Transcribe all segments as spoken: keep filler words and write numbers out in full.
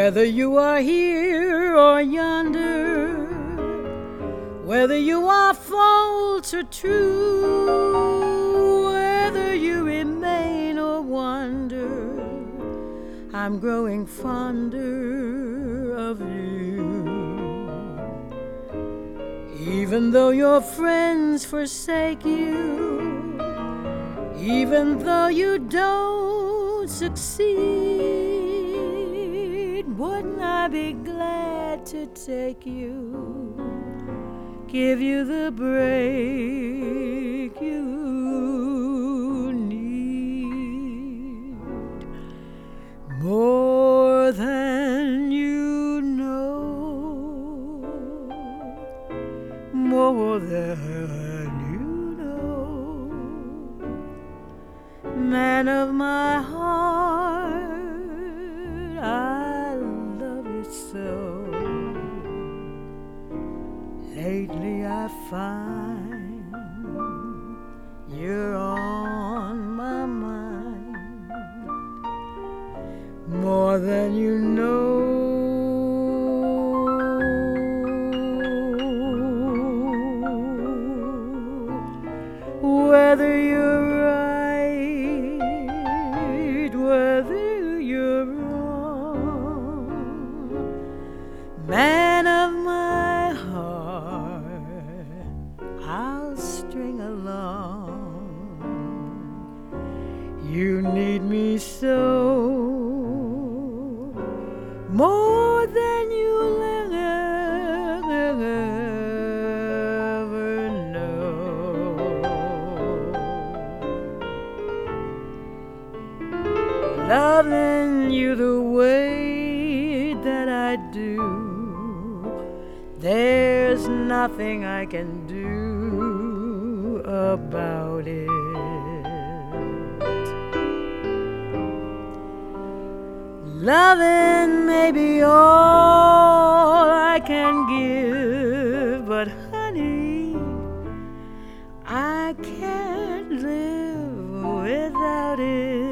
Whether you are here or yonder, whether you are false or true, whether you remain or wander, I'm growing fonder of you. Even though your friends forsake you, even though you don't succeed, wouldn't I be glad to take you, give you the break you need, more than you know, more than you know, man of my heart, I love you so. Lately I find you're on my mind, more than you know. Whether you're right, whether you're wrong, man of my heart, I'll string along. You need me so, more than you'll ever know. Loving you the way that I do, there's nothing I can do about it. Loving may be all I can give, but honey, I can't live without it.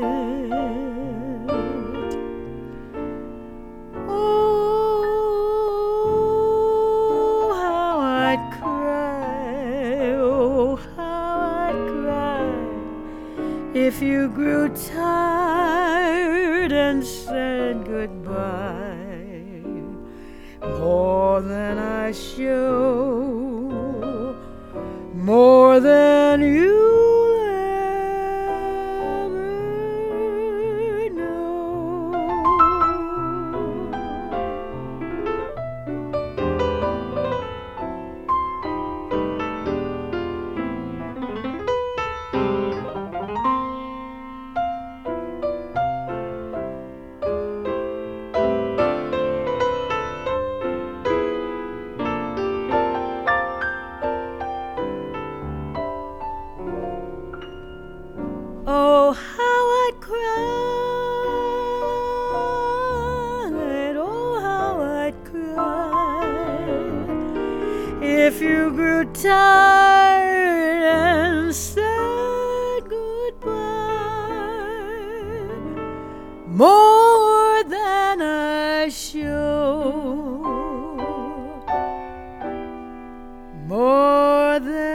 Oh, how I'd cry, oh, how I'd cry if you grew tired and said goodbye, more than I show, more than you'll ever know. Oh, how I'd cry, oh, how I'd cry if you grew tired and said goodbye, more than I show, more than